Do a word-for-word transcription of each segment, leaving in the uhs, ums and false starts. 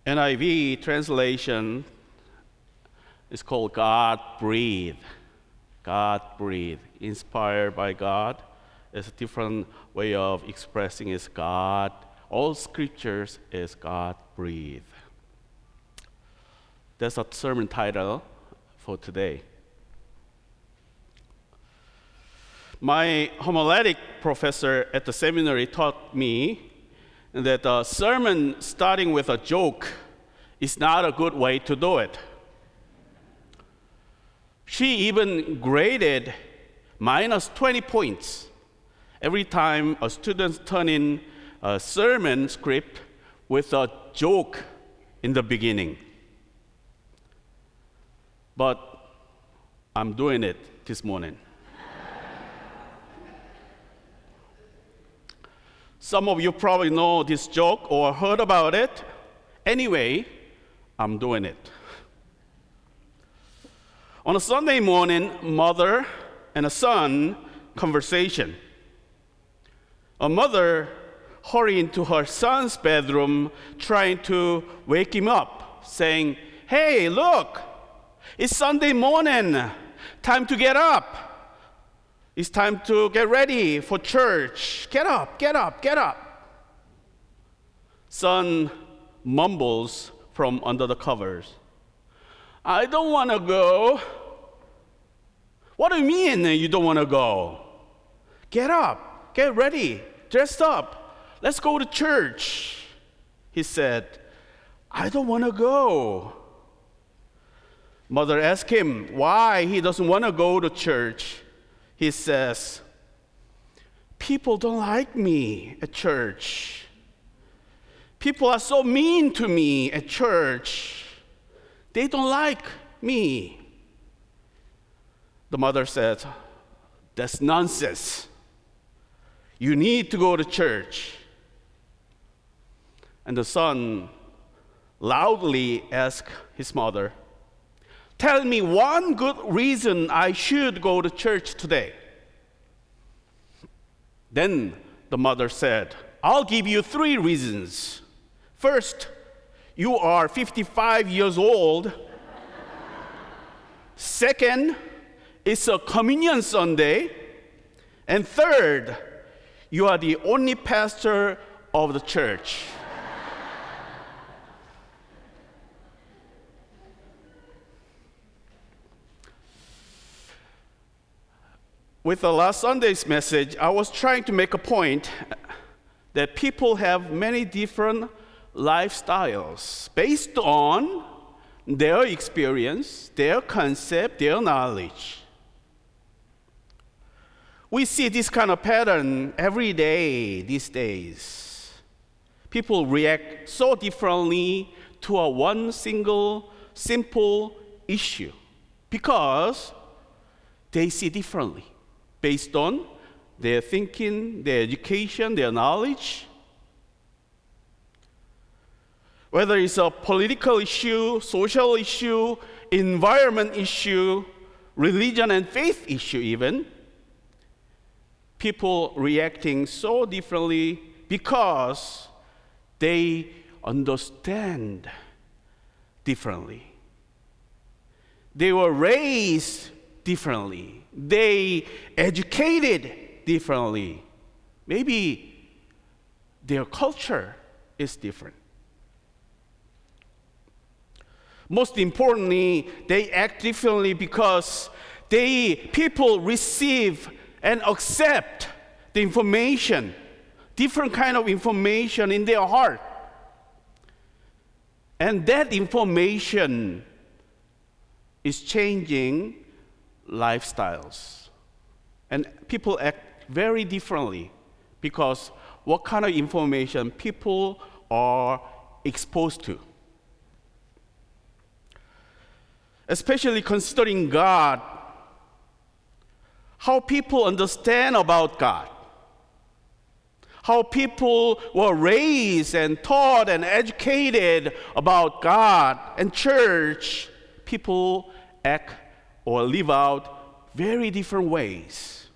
N I V translation is called God breathed. God breathed, inspired by God. It's a different way of expressing is God. All scriptures is God breathed. That's a sermon title for today. My homiletic professor at the seminary taught me that a sermon starting with a joke is not a good way to do it. She even graded minus twenty points every time a student turn in a sermon script with a joke in the beginning. But I'm doing it this morning. Some of you probably know this joke or heard about it. Anyway, I'm doing it. On a Sunday morning, mother and a son conversation. A mother hurried into her son's bedroom trying to wake him up, saying, "Hey, look, it's Sunday morning, time to get up. It's time to get ready for church. Get up, get up, get up." Son mumbles from under the covers, "I don't want to go." "What do you mean you don't want to go? Get up, get ready, dress up. Let's go to church." He said, "I don't want to go." Mother asked him why he doesn't want to go to church. He says, "People don't like me at church. People are so mean to me at church. They don't like me." The mother said, "That's nonsense. You need to go to church." And the son loudly asked his mother, "Tell me one good reason I should go to church today." Then the mother said, "I'll give you three reasons. First, you are fifty-five years old. Second, it's a communion Sunday. And third, you are the only pastor of the church." With the last Sunday's message, I was trying to make a point that people have many different lifestyles based on their experience, their concept, their knowledge. We see this kind of pattern every day these days. People react so differently to a one single, simple issue because they see differently, based on their thinking, their education, their knowledge. Whether it's a political issue, social issue, environment issue, religion and faith issue even, people reacting so differently because they understand differently. They were raised differently. They educated differently. Maybe their culture is different. Most importantly, they act differently because they people receive and accept the information, different kind of information in their heart. And that information is changing lifestyles. And people act very differently because what kind of information people are exposed to. Especially considering God, how people understand about God, how people were raised and taught and educated about God and church, people act or live out very different ways.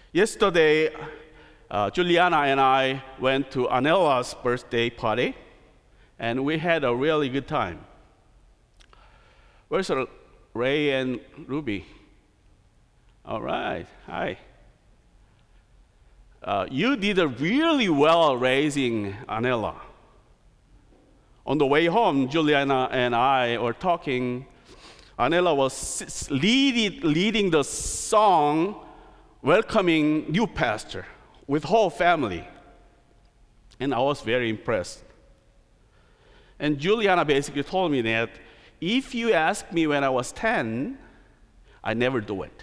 Yesterday, uh, Juliana and I went to Anella's birthday party. and we had a really good time. Where's Ray and Ruby? All right, hi. Uh, you did a really well raising Anela. On the way home, Juliana and I were talking. Anela was lead, leading the song, welcoming new pastor with whole family. And I was very impressed. And Juliana basically told me that if you ask me when I was ten, I never do it.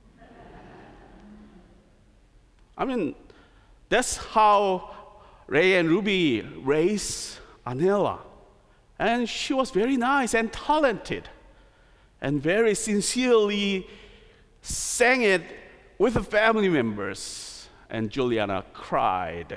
I mean, that's how Ray and Ruby raised Anela. And she was very nice and talented, and very sincerely sang it with the family members. And Juliana cried.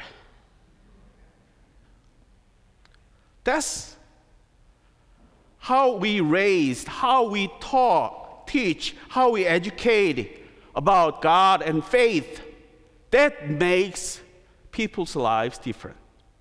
That's how we raised, how we taught, teach, how we educate about God and faith. That makes people's lives different.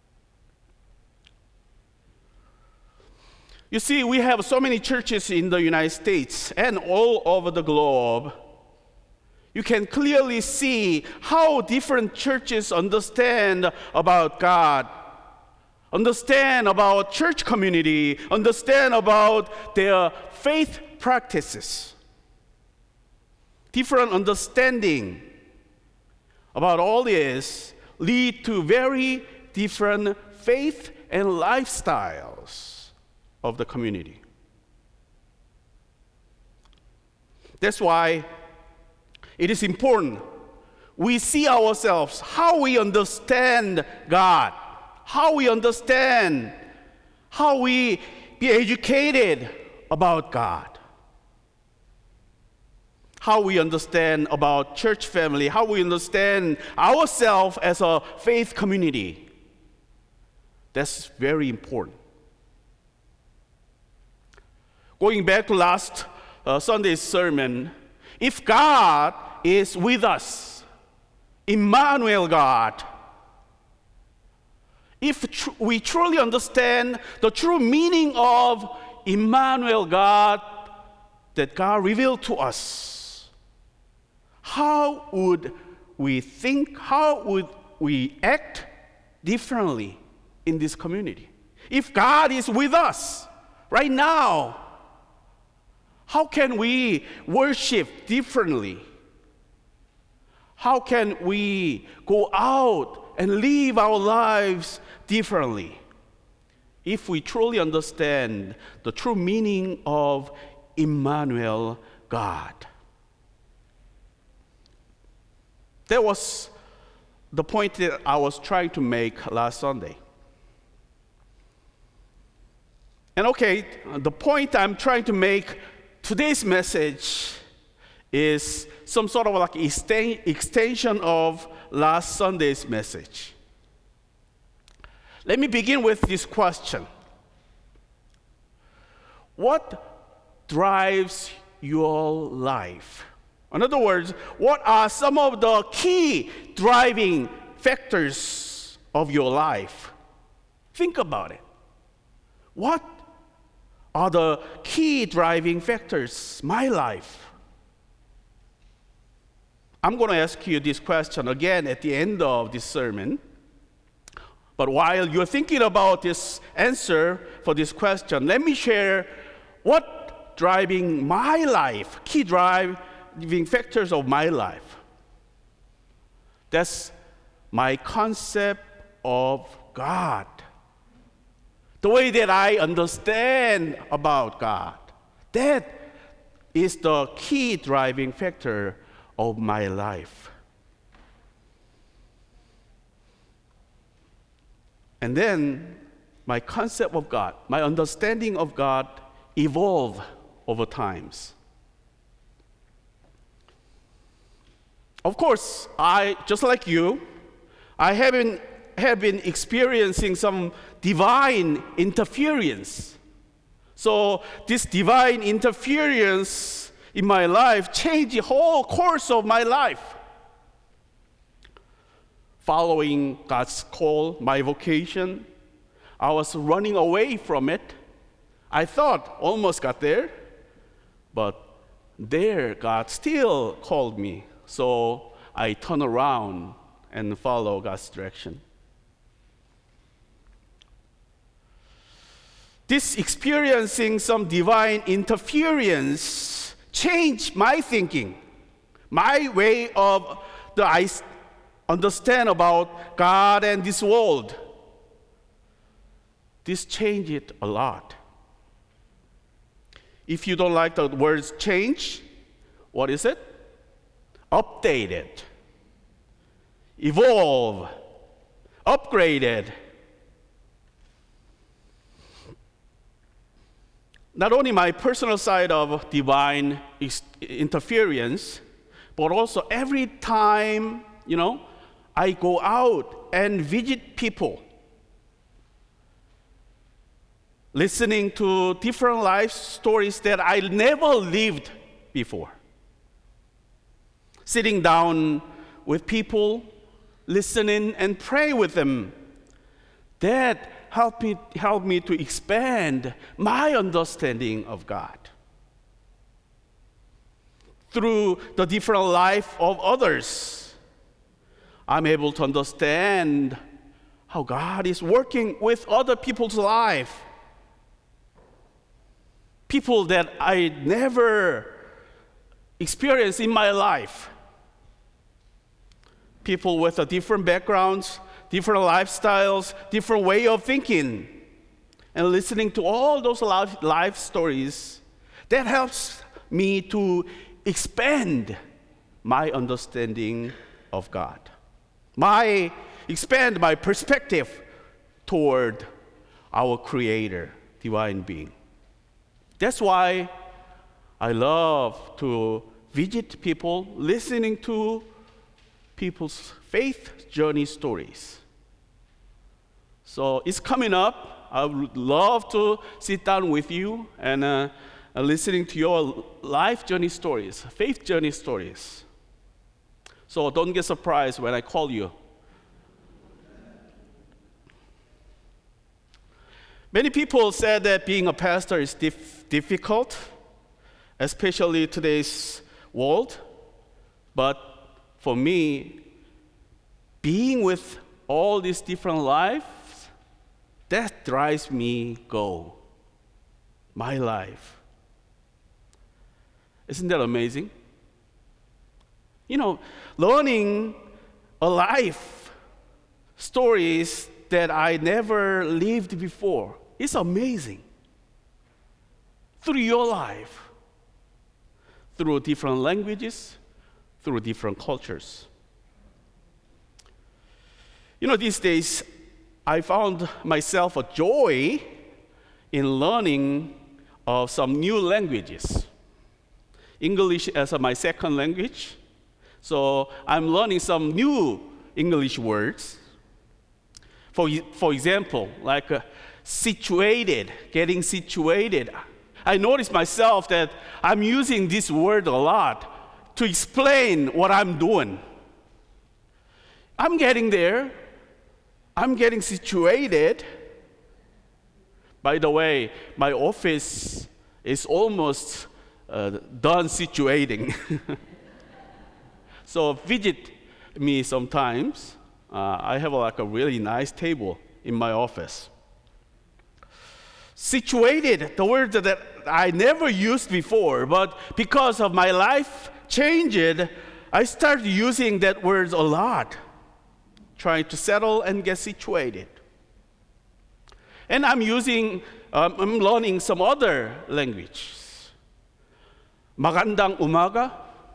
You see, we have so many churches in the United States and all over the globe. You can clearly see how different churches understand about God, understand about church community, understand about their faith practices. Different understanding about all this lead to very different faith and lifestyles of the community. That's why it is important we see ourselves, how we understand God, how we understand, how we be educated about God, how we understand about church family, how we understand ourselves as a faith community. That's very important. Going back to last uh, Sunday's sermon, if God is with us, Emmanuel God, if tr- we truly understand the true meaning of Emmanuel God that God revealed to us, how would we think, how would we act differently in this community? If God is with us right now, how can we worship differently? How can we go out and live our lives differently? If we truly understand the true meaning of Emmanuel God. That was the point that I was trying to make last Sunday. And okay, the point I'm trying to make today's message is some sort of like extension of last Sunday's message. Let me begin with this question. What drives your life? In other words, what are some of the key driving factors of your life? Think about it. What are the key driving factors in my life? I'm going to ask you this question again at the end of this sermon. But while you're thinking about this answer for this question, let me share what driving my life, key driving factors of my life. That's my concept of God. The way that I understand about God. That is the key driving factor of my life. And then my concept of God, my understanding of God evolve over times. Of course, I, just like you, I haven't have been experiencing some divine interference. So this divine interference in my life changed the whole course of my life. Following God's call, my vocation, I was running away from it. I thought almost got there, but there God still called me. So I turned around and followed God's direction. This experiencing some divine interference changed my thinking, my way of the I understand about God and this world. This changed it a lot. If you don't like the words change, what is it? Updated, evolve, upgraded. Not only my personal side of divine ex- interference, but also every time, you know, I go out and visit people, listening to different life stories that I never lived before. Sitting down with people, listening and pray with them. That helped me, helped me to expand my understanding of God. Through the different life of others, I'm able to understand how God is working with other people's life. People that I never experienced in my life. People with a different backgrounds, different lifestyles, different way of thinking. And listening to all those life, life stories, that helps me to expand my understanding of God. My expand my perspective toward our Creator, divine being. That's why I love to visit people, listening to people's faith journey stories. So it's coming up. I would love to sit down with you and uh, uh, listening to your life journey stories, faith journey stories. So don't get surprised when I call you. Many people said that being a pastor is dif- difficult, especially today's world. But for me, being with all these different lives, that drives me go. My life. Isn't that amazing? You know, learning a life stories that I never lived before is amazing. Through your life, through different languages, through different cultures. You know, these days, I found myself a joy in learning of some new languages. English as my second language. So I'm learning some new English words. For, for example, like uh, situated, getting situated. I noticed myself that I'm using this word a lot to explain what I'm doing. I'm getting there. I'm getting situated. By the way, my office is almost uh, done situating. So visit me sometimes. Uh, I have like a really nice table in my office. Situated, the word that I never used before, but because of my life changed, I started using that word a lot, trying to settle and get situated. And I'm using, um, I'm learning some other language. Magandang umaga.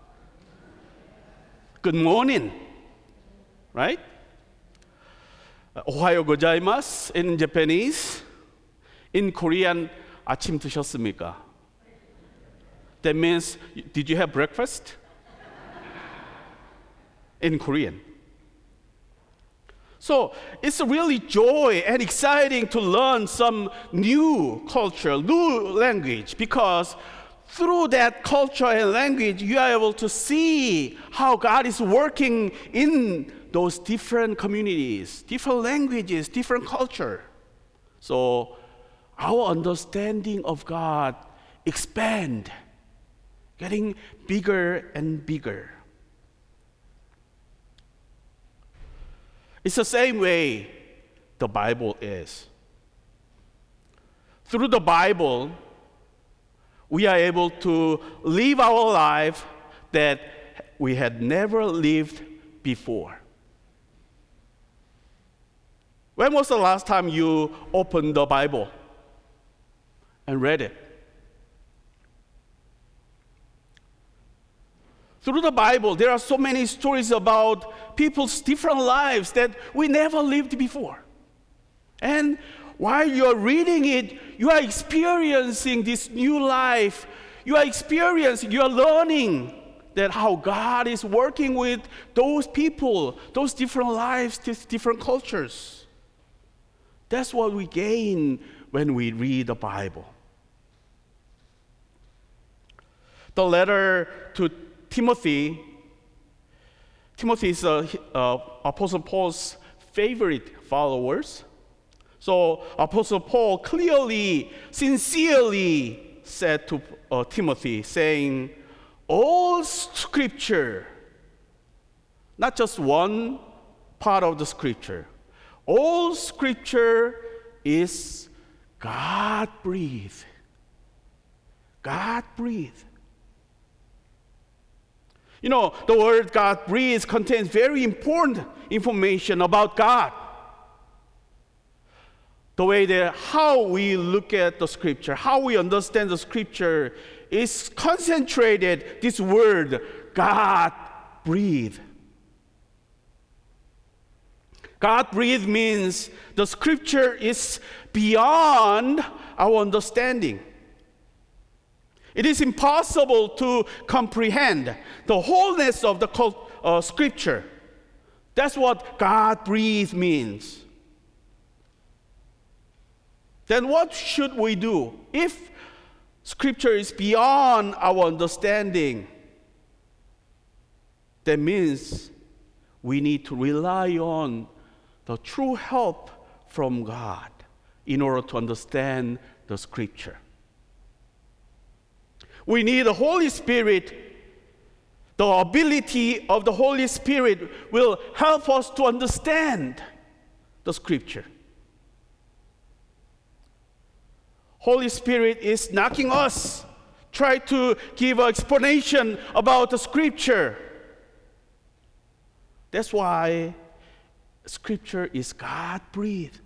Good morning, right? Ohayo gozaimasu in Japanese. In Korean, 아침 드셨습니까? That means, did you have breakfast? In Korean. So it's really joy and exciting to learn some new culture, new language, because through that culture and language, you are able to see how God is working in those different communities, different languages, different culture. So our understanding of God expand, getting bigger and bigger. It's the same way the Bible is. Through the Bible, we are able to live our life that we had never lived before. When was the last time you opened the Bible and read it? Through the Bible, there are so many stories about people's different lives that we never lived before. And while you're reading it, you are experiencing this new life. You are experiencing, you are learning that how God is working with those people, those different lives, these different cultures. That's what we gain when we read the Bible. The letter to Timothy, Timothy is uh, uh, Apostle Paul's favorite followers. So Apostle Paul clearly, sincerely said to uh, Timothy, saying, all scripture, not just one part of the scripture, all scripture is God-breathed. God-breathed. You know, the word God breathes contains very important information about God. The way that how we look at the scripture, how we understand the scripture is concentrated, this word, God breathe. God breathe means the scripture is beyond our understanding. It is impossible to comprehend the wholeness of the uh, scripture. That's what God breathe means. Then what should we do if scripture is beyond our understanding? That means we need to rely on the true help from God in order to understand the scripture. We need the Holy Spirit. The ability of the Holy Spirit will help us to understand the scripture. Holy Spirit is knocking us, try to give an explanation about the scripture. That's why scripture is God-breathed.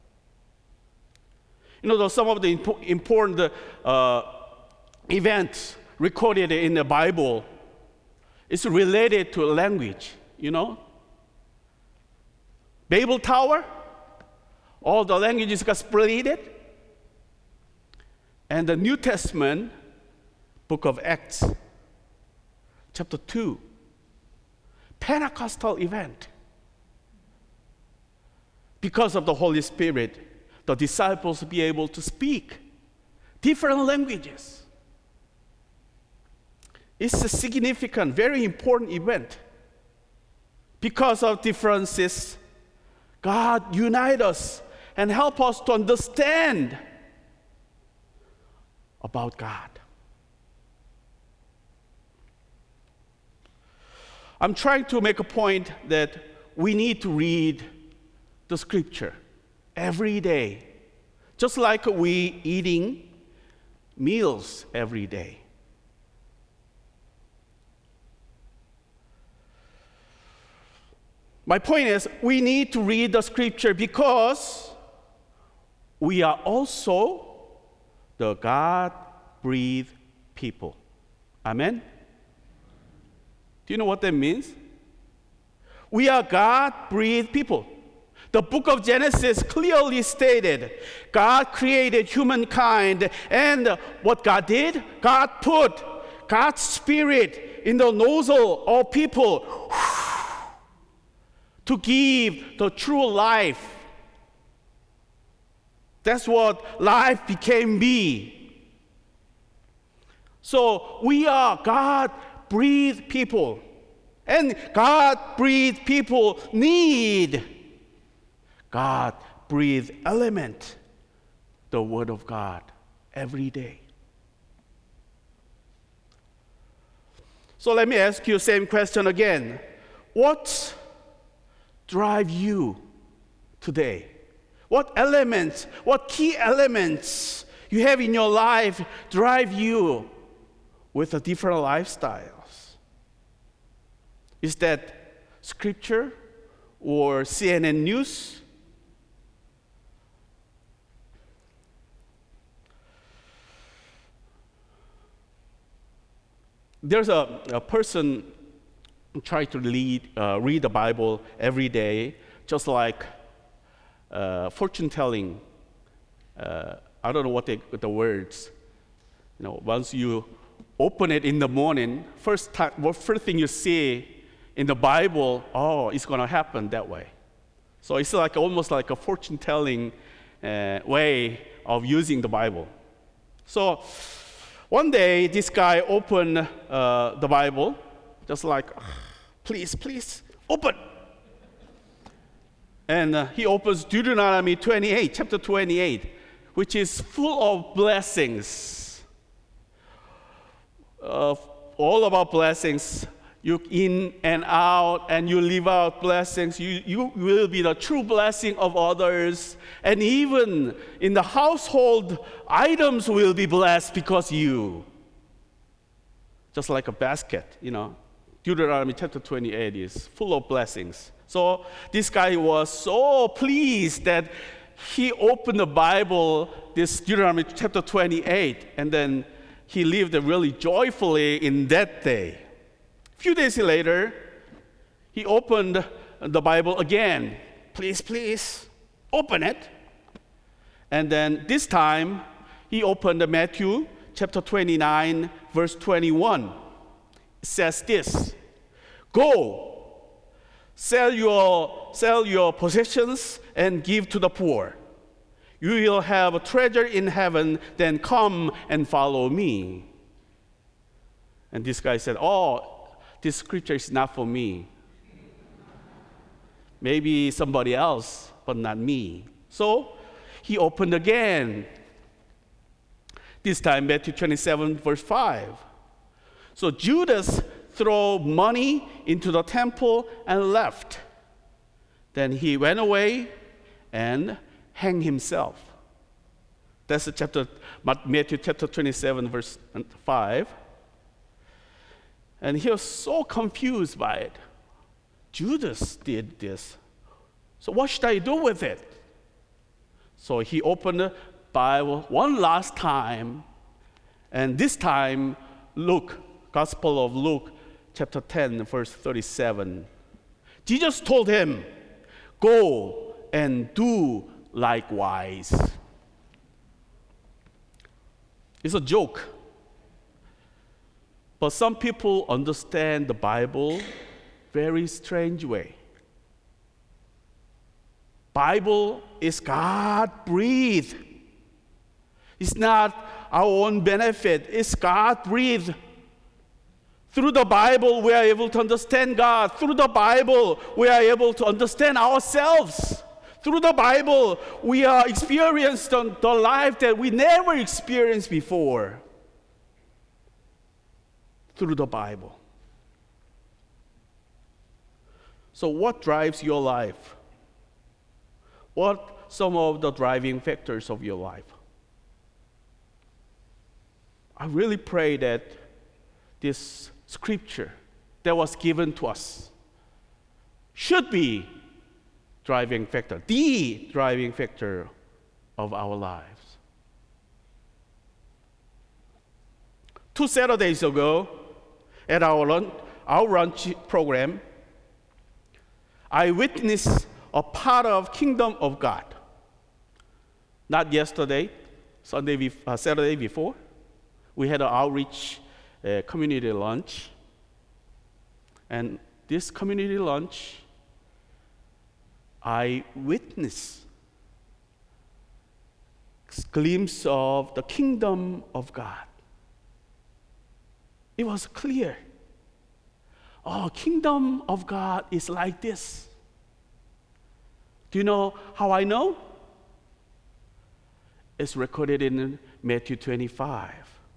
You know, some of the impo- important uh, events recorded in the Bible is related to language, you know. Babel Tower, all the languages got split. And the New Testament, book of Acts, chapter two, Pentecostal event. Because of the Holy Spirit, the disciples be able to speak different languages. It's a significant, very important event. Because of differences, God unite us and help us to understand about God. I'm trying to make a point that we need to read the scripture every day, just like we eating meals every day. My point is, we need to read the scripture because we are also the God-breathed people. Amen? Do you know what that means? We are God-breathed people. The book of Genesis clearly stated God created humankind, and what God did, God put God's spirit in the nostril of people to give the true life. That's what life became be. So we are God-breathed people. And God-breathed people need God-breathed element the Word of God every day. So let me ask you the same question again. What drives you today? What elements, what key elements you have in your life drive you with the different lifestyles? Is that Scripture or C N N News? There's a, a person who tries to lead, uh, read the Bible every day, just like uh, fortune telling. Uh, I don't know what they, the words. You know, once you open it in the morning, first time, what first thing you see in the Bible, oh, it's going to happen that way. So it's like almost like a fortune telling uh, way of using the Bible. So one day, this guy opened uh, the Bible, just like, please, please, open. And uh, he opens Deuteronomy twenty-eight, chapter twenty-eight, which is full of blessings. Uh, all about blessings. You in and out, and you live out blessings. You, you will be the true blessing of others. And even in the household, items will be blessed because you. Just like a basket, you know. Deuteronomy chapter twenty-eight is full of blessings. So this guy was so pleased that he opened the Bible, this Deuteronomy chapter twenty-eight, and then he lived really joyfully in that day. A few days later, he opened the Bible again. Please, please, open it. And then this time, he opened Matthew chapter twenty-nine, verse twenty-one. It says this, go, sell your, sell your possessions and give to the poor. You will have a treasure in heaven, then come and follow me. And this guy said, oh, this scripture is not for me. Maybe somebody else, but not me. So he opened again. This time, Matthew twenty-seven, verse five. So Judas threw money into the temple and left. Then he went away and hanged himself. That's the chapter, Matthew chapter twenty-seven, verse five. And he was so confused by it. Judas did this. So what should I do with it? So he opened the Bible one last time. And this time, Luke, Gospel of Luke, chapter ten, verse thirty-seven. Jesus told him, go and do likewise. It's a joke. But some people understand the Bible very strange way. Bible is God-breathed. It's not our own benefit. It's God-breathed. Through the Bible, we are able to understand God. Through the Bible, we are able to understand ourselves. Through the Bible, we are experiencing the life that we never experienced before. Through the Bible. So what drives your life? What some of the driving factors of your life? I really pray that this scripture that was given to us should be driving factor, the driving factor of our lives. Two Saturdays ago, at our lunch, our lunch program, I witnessed a part of Kingdom of God. Not yesterday, Sunday, uh, Saturday before, we had an outreach uh, community lunch. And this community lunch, I witnessed a glimpse of the kingdom of God. It was clear. Oh, kingdom of God is like this. Do you know how I know? is recorded in Matthew twenty-five.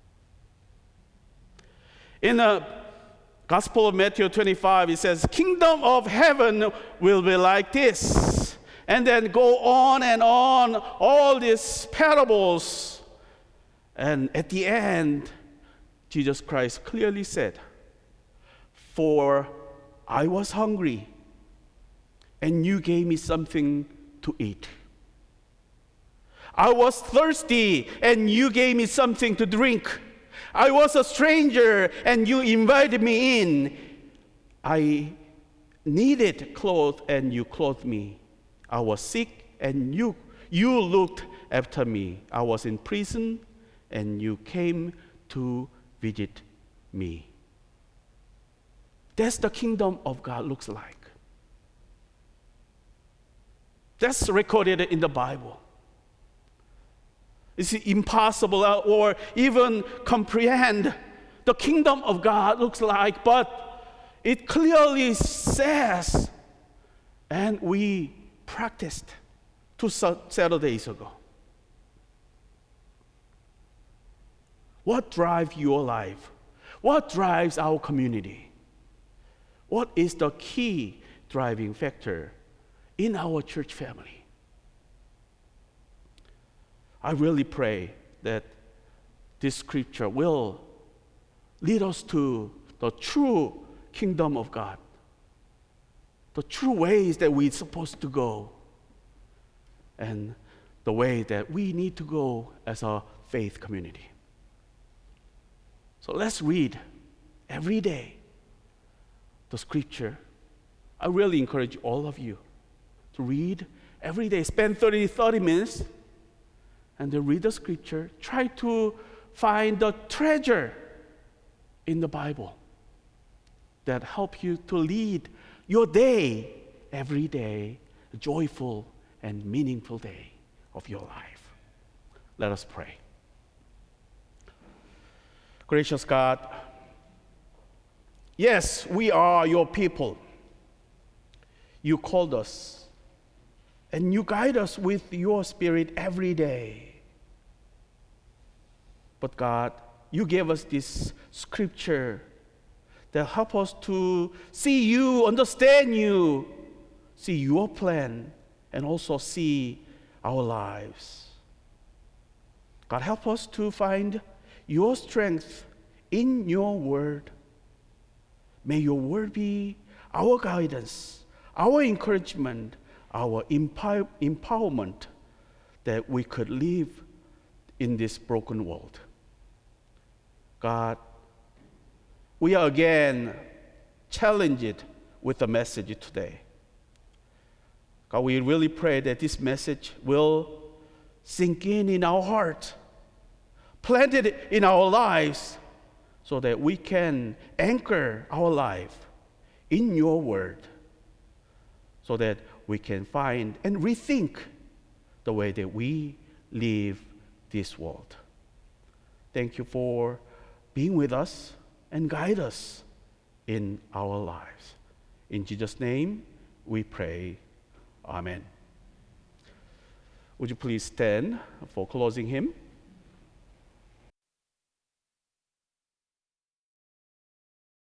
In the Gospel of Matthew twenty-five, it says, "Kingdom of heaven will be like this." And then go on and on, all these parables. And at the end, Jesus Christ clearly said, "For I was hungry, and you gave me something to eat. I was thirsty, and you gave me something to drink. I was a stranger, and you invited me in. I needed clothes, and you clothed me. I was sick, and you, you looked after me. I was in prison, and you came to visit me." That's the kingdom of God looks like. That's recorded in the Bible. It's impossible or even comprehend the kingdom of God looks like, but it clearly says, and we practiced two Saturdays ago. What drives your life? What drives our community? What is the key driving factor in our church family? I really pray that this scripture will lead us to the true kingdom of God, the true ways that we're supposed to go, and the way that we need to go as a faith community. So let's read every day the scripture. I really encourage all of you to read every day. Spend thirty, thirty minutes and then read the scripture. Try to find the treasure in the Bible that help you to lead your day, every day, a joyful and meaningful day of your life. Let us pray. Gracious God, yes, we are your people. You called us, and you guide us with your Spirit every day. But God, you gave us this scripture that help us to see you, understand you, see your plan, and also see our lives. God, help us to find your strength in your word. May your word be our guidance, our encouragement, our empower- empowerment that we could live in this broken world. God, we are again challenged with the message today. God, we really pray that this message will sink in in our heart, planted in our lives, so that we can anchor our life in your word, so that we can find and rethink the way that we live this world. Thank you for being with us and guide us in our lives. In Jesus' name we pray. Amen. Would you please stand for closing hymn?